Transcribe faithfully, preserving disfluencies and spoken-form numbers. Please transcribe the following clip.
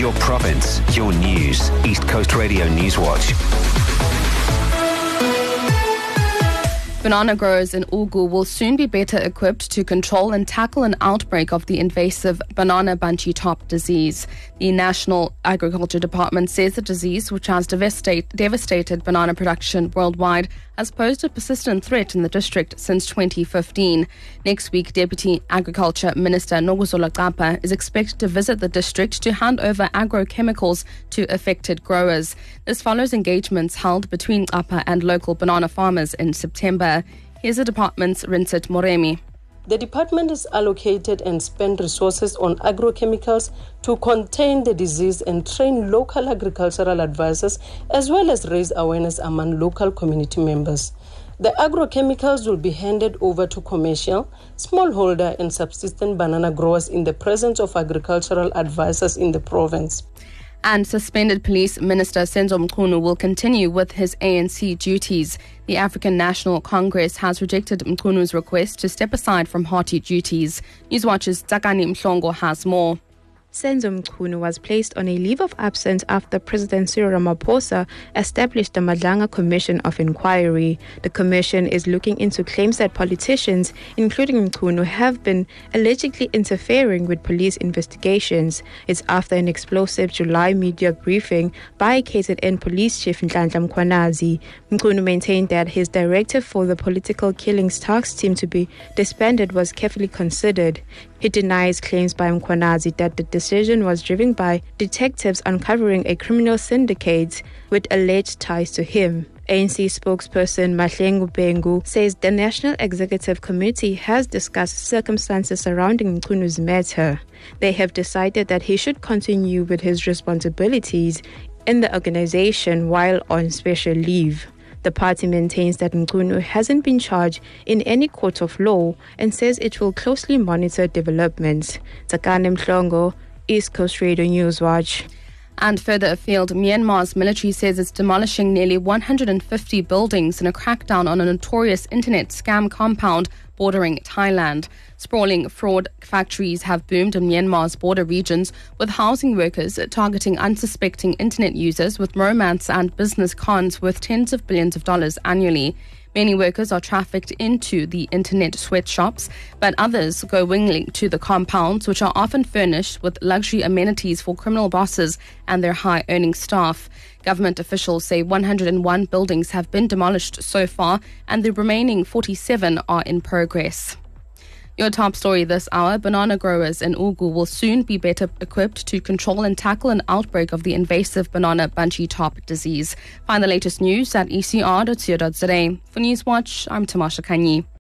your province, your news. East Coast Radio Newswatch. Banana growers in Ugu will soon be better equipped to control and tackle an outbreak of the invasive banana bunchy top disease. The National Agriculture Department says the disease, which has devastate, devastated banana production worldwide, has posed a persistent threat in the district since twenty fifteen. Next week, Deputy Agriculture Minister Nokuzola Qapa is expected to visit the district to hand over agrochemicals to affected growers. This follows engagements held between Qapa and local banana farmers in September. Here's the department's Rinsat Moremi. The department has allocated and spent resources on agrochemicals to contain the disease and train local agricultural advisors, as well as raise awareness among local community members. The agrochemicals will be handed over to commercial, smallholder and subsistence banana growers in the presence of agricultural advisors in the province. And suspended Police Minister Senzo Mchunu will continue with his A N C duties. The African National Congress has rejected Mchunu's request to step aside from party duties. Newswatch's Tsakani Mhlongo has more. Senzo Mchunu was placed on a leave of absence after President Cyril Ramaphosa established the Madlanga Commission of Inquiry. The commission is looking into claims that politicians, including Mchunu, have been allegedly interfering with police investigations. It's after an explosive July media briefing by K Z N Police Chief Nhlanhla Mkhwanazi. Mchunu maintained that his directive for the Political Killings Task Team to be disbanded was carefully considered. He denies claims by Mkhwanazi that the decision was driven by detectives uncovering a criminal syndicate with alleged ties to him. A N C spokesperson Mahlengu Bengu says the National Executive Committee has discussed circumstances surrounding Mchunu's matter. They have decided that he should continue with his responsibilities in the organization while on special leave. The party maintains that Mchunu hasn't been charged in any court of law and says it will closely monitor developments. Tsakani Mhlongo, East Coast Radio Newswatch. And further afield, Myanmar's military says it's demolishing nearly one hundred fifty buildings in a crackdown on a notorious internet scam compound bordering Thailand. Sprawling fraud factories have boomed in Myanmar's border regions, with housing workers targeting unsuspecting internet users with romance and business cons worth tens of billions of dollars annually. Many workers are trafficked into the internet sweatshops, but others go wingling to the compounds, which are often furnished with luxury amenities for criminal bosses and their high-earning staff. Government officials say one hundred one buildings have been demolished so far, and the remaining forty-seven are in progress. Your top story this hour: banana growers in Ugu will soon be better equipped to control and tackle an outbreak of the invasive banana bunchy top disease. Find the latest news at e c r dot co dot za. For Newswatch, I'm Tamasha Kanyi.